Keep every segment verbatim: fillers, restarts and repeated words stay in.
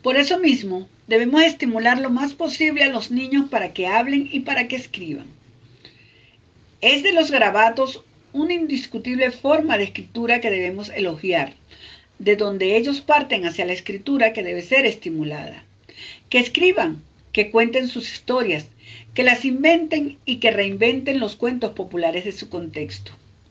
Por eso mismo, debemos estimular lo más posible a los niños para que hablen y para que escriban. Es de los garabatos una indiscutible forma de escritura que debemos elogiar, de donde ellos parten hacia la escritura que debe ser estimulada. Que escriban, que cuenten sus historias, que las inventen y que reinventen los cuentos populares de su contexto.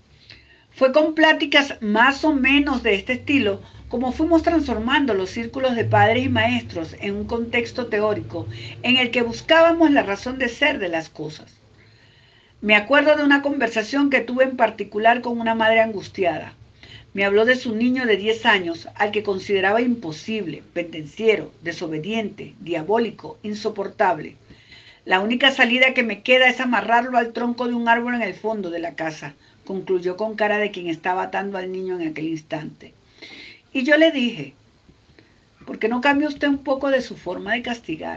Fue con pláticas más o menos de este estilo como fuimos transformando los círculos de padres y maestros en un contexto teórico en el que buscábamos la razón de ser de las cosas. Me acuerdo de una conversación que tuve en particular con una madre angustiada. Me habló de su niño de diez años, al que consideraba imposible, pendenciero, desobediente, diabólico, insoportable. La única salida que me queda es amarrarlo al tronco de un árbol en el fondo de la casa, concluyó con cara de quien estaba atando al niño en aquel instante. Y yo le dije, ¿por qué no cambia usted un poco de su forma de castigar?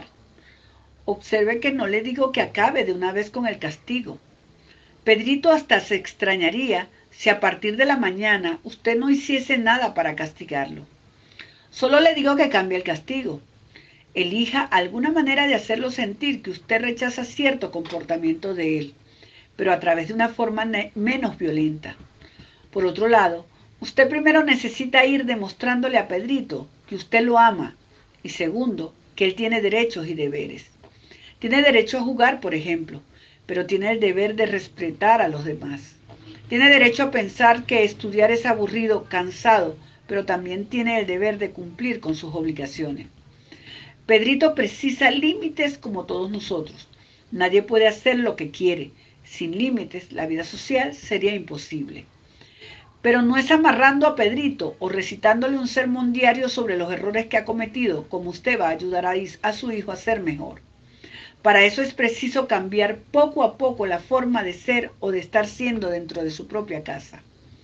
Observe que no le digo que acabe de una vez con el castigo. Pedrito hasta se extrañaría si a partir de la mañana usted no hiciese nada para castigarlo. Solo le digo que cambie el castigo. Elija alguna manera de hacerlo sentir que usted rechaza cierto comportamiento de él, pero a través de una forma menos violenta. Por otro lado, usted primero necesita ir demostrándole a Pedrito que usted lo ama y segundo, que él tiene derechos y deberes. Tiene derecho a jugar, por ejemplo, pero tiene el deber de respetar a los demás. Tiene derecho a pensar que estudiar es aburrido, cansado, pero también tiene el deber de cumplir con sus obligaciones. Pedrito precisa límites como todos nosotros. Nadie puede hacer lo que quiere. Sin límites, la vida social sería imposible. Pero no es amarrando a Pedrito o recitándole un sermón diario sobre los errores que ha cometido como usted va a ayudar a, a su hijo a ser mejor. Para eso es preciso cambiar poco a poco la forma de ser o de estar siendo dentro de su propia casa.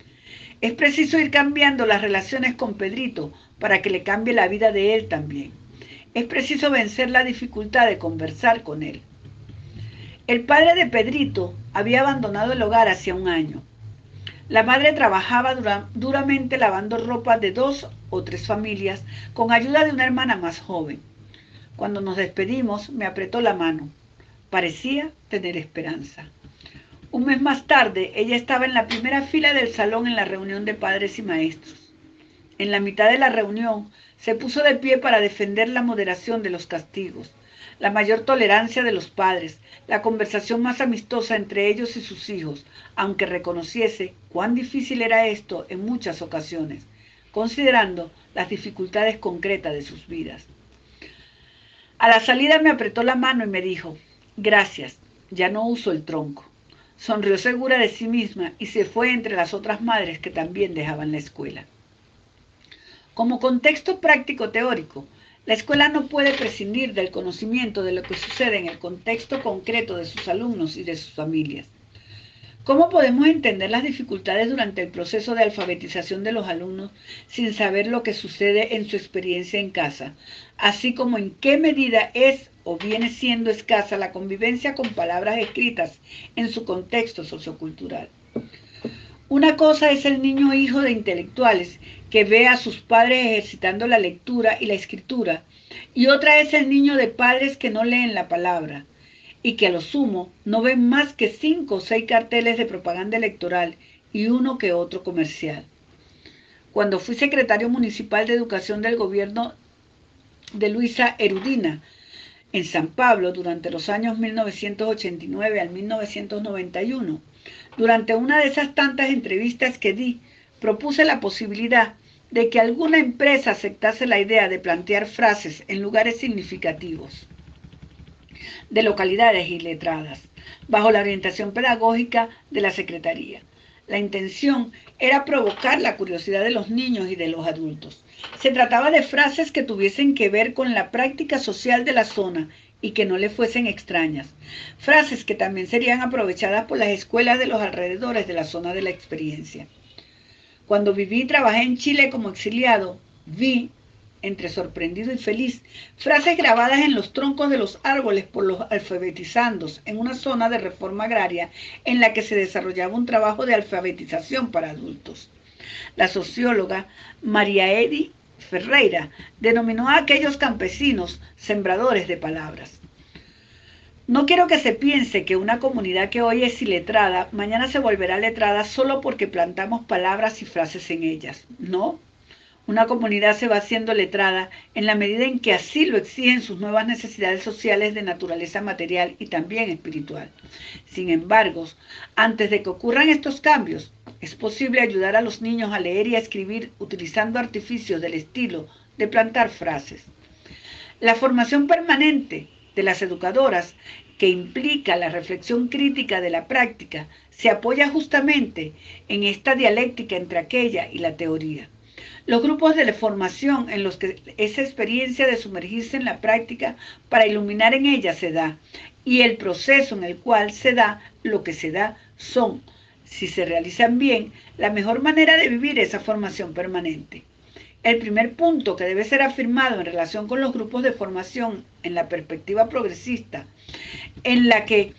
Es preciso ir cambiando las relaciones con Pedrito para que le cambie la vida de él también. Es preciso vencer la dificultad de conversar con él. El padre de Pedrito había abandonado el hogar hacía un año. La madre trabajaba dura, duramente lavando ropa de dos o tres familias con ayuda de una hermana más joven. Cuando nos despedimos, me apretó la mano. Parecía tener esperanza. Un mes más tarde, ella estaba en la primera fila del salón en la reunión de padres y maestros. En la mitad de la reunión, se puso de pie para defender la moderación de los castigos, la mayor tolerancia de los padres, la conversación más amistosa entre ellos y sus hijos, aunque reconociese cuán difícil era esto en muchas ocasiones, considerando las dificultades concretas de sus vidas. A la salida me apretó la mano y me dijo, gracias, ya no uso el tronco. Sonrió segura de sí misma y se fue entre las otras madres que también dejaban la escuela. Como contexto práctico teórico, la escuela no puede prescindir del conocimiento de lo que sucede en el contexto concreto de sus alumnos y de sus familias. ¿Cómo podemos entender las dificultades durante el proceso de alfabetización de los alumnos sin saber lo que sucede en su experiencia en casa, así como en qué medida es o viene siendo escasa la convivencia con palabras escritas en su contexto sociocultural? Una cosa es el niño hijo de intelectuales que ve a sus padres ejercitando la lectura y la escritura, y otra es el niño de padres que no leen la palabra y que a lo sumo no ven más que cinco o seis carteles de propaganda electoral y uno que otro comercial. Cuando fui secretario municipal de educación del gobierno de Luisa Erudina en San Pablo durante los años mil novecientos ochenta y nueve al mil novecientos noventa y uno, durante una de esas tantas entrevistas que di, propuse la posibilidad de que alguna empresa aceptase la idea de plantear frases en lugares significativos de localidades iletradas, bajo la orientación pedagógica de la Secretaría. La intención era provocar la curiosidad de los niños y de los adultos. Se trataba de frases que tuviesen que ver con la práctica social de la zona y que no le fuesen extrañas. Frases que también serían aprovechadas por las escuelas de los alrededores de la zona de la experiencia. Cuando viví y trabajé en Chile como exiliado, vi, entre sorprendido y feliz, frases grabadas en los troncos de los árboles por los alfabetizandos en una zona de reforma agraria en la que se desarrollaba un trabajo de alfabetización para adultos. La socióloga María Edi Ferreira denominó a aquellos campesinos sembradores de palabras. No quiero que se piense que una comunidad que hoy es iletrada, mañana se volverá letrada solo porque plantamos palabras y frases en ellas. No. Una comunidad se va haciendo letrada en la medida en que así lo exigen sus nuevas necesidades sociales de naturaleza material y también espiritual. Sin embargo, antes de que ocurran estos cambios, es posible ayudar a los niños a leer y a escribir utilizando artificios del estilo de plantar frases. La formación permanente de las educadoras, que implica la reflexión crítica de la práctica, se apoya justamente en esta dialéctica entre aquella y la teoría. Los grupos de formación en los que esa experiencia de sumergirse en la práctica para iluminar en ella se da, y el proceso en el cual se da lo que se da son, si se realizan bien, la mejor manera de vivir esa formación permanente. El primer punto que debe ser afirmado en relación con los grupos de formación en la perspectiva progresista, en la que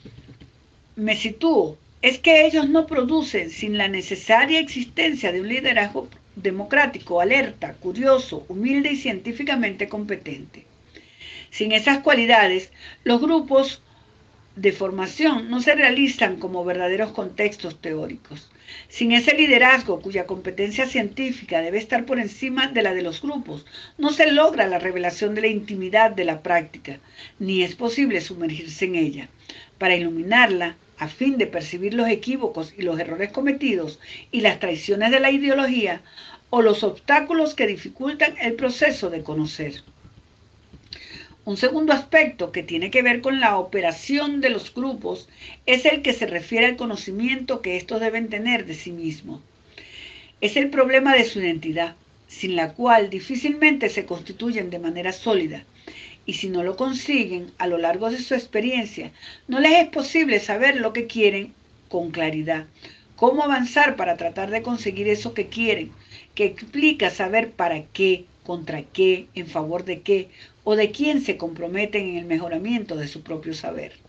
me sitúo, es que ellos no producen sin la necesaria existencia de un liderazgo democrático, alerta, curioso, humilde y científicamente competente. Sin esas cualidades, los grupos de formación no se realizan como verdaderos contextos teóricos. Sin ese liderazgo cuya competencia científica debe estar por encima de la de los grupos, no se logra la revelación de la intimidad de la práctica, ni es posible sumergirse en ella. Para iluminarla, a fin de percibir los equívocos y los errores cometidos y las traiciones de la ideología o los obstáculos que dificultan el proceso de conocer. Un segundo aspecto que tiene que ver con la operación de los grupos es el que se refiere al conocimiento que estos deben tener de sí mismos. Es el problema de su identidad, sin la cual difícilmente se constituyen de manera sólida. Y si no lo consiguen a lo largo de su experiencia, no les es posible saber lo que quieren con claridad. Cómo avanzar para tratar de conseguir eso que quieren, que implica saber para qué, contra qué, en favor de qué o de quién se comprometen en el mejoramiento de su propio saber.